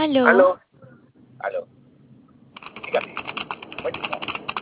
Aló, Aló, aló, dígame. Buen día.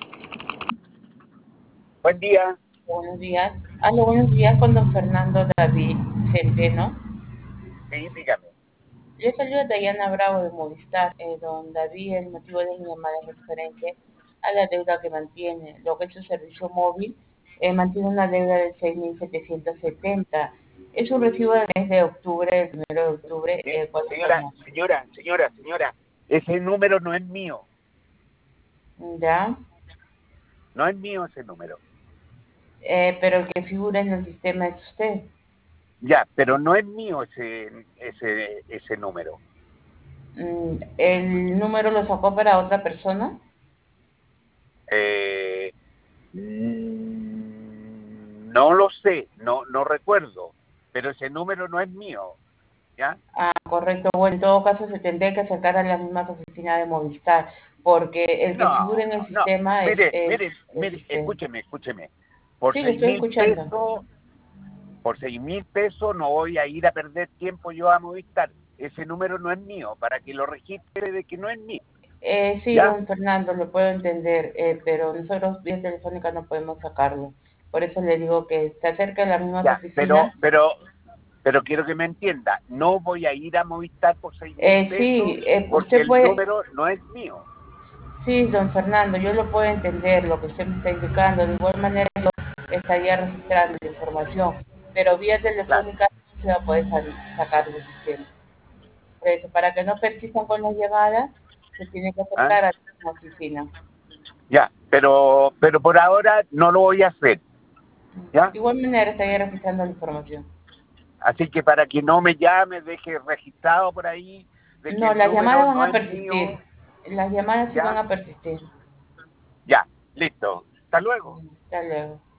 Buen día. Buenos días. Aló, buenos días con don Fernando David Centeno. Sí, dígame. Yo soy Dayana Bravo de Movistar. Don David, el motivo de mi llamada es referente a la deuda que mantiene. Lo que es su servicio móvil, mantiene una deuda de 6.770. Es un recibo del mes de octubre, el 1 de octubre, ¿cuál es Señora, señora, ese número no es mío. ¿Ya? No es mío ese número. Pero el que figura en el sistema es usted. Ya, pero no es mío ese número. ¿El número lo sacó para otra persona? Eh, no lo sé, no recuerdo, pero ese número no es mío, ¿ya? Ah, correcto. Bueno, en todo caso se tendría que acercar a las mismas oficinas de Movistar, porque el que figura en el No. sistema es Mire, usted. escúcheme. Por Sí, le seis estoy mil escuchando. pesos, por 6.000 pesos no voy a ir a perder tiempo yo a Movistar. Ese número no es mío, para que lo registre de que no es mío, Sí, ¿ya? don Fernando, lo puedo entender, pero nosotros vía telefónica no podemos sacarlo. Por eso le digo que se acerque a las mismas Ya, oficinas. pero quiero que me entienda, no voy a ir a Movistar por 6.000 pesos Sí, porque usted el puede, número no es mío. sí, don Fernando, yo lo puedo entender, lo que usted me está indicando. De igual manera, yo estaría registrando la información, pero vía Claro, telefónica no se va a poder sacar del sistema. Por eso, para que no persistan con las llamadas, se tiene que ¿ah? acercar a la oficina. Ya, pero por ahora no lo voy a hacer, ¿ya? De igual manera, estaría registrando la información. Así que para que no me llame, deje registrado por ahí de que No, el las llamadas número van no a es mío, persistir. Las llamadas sí van ¿ya? a persistir. Ya, listo. Hasta luego. Hasta luego.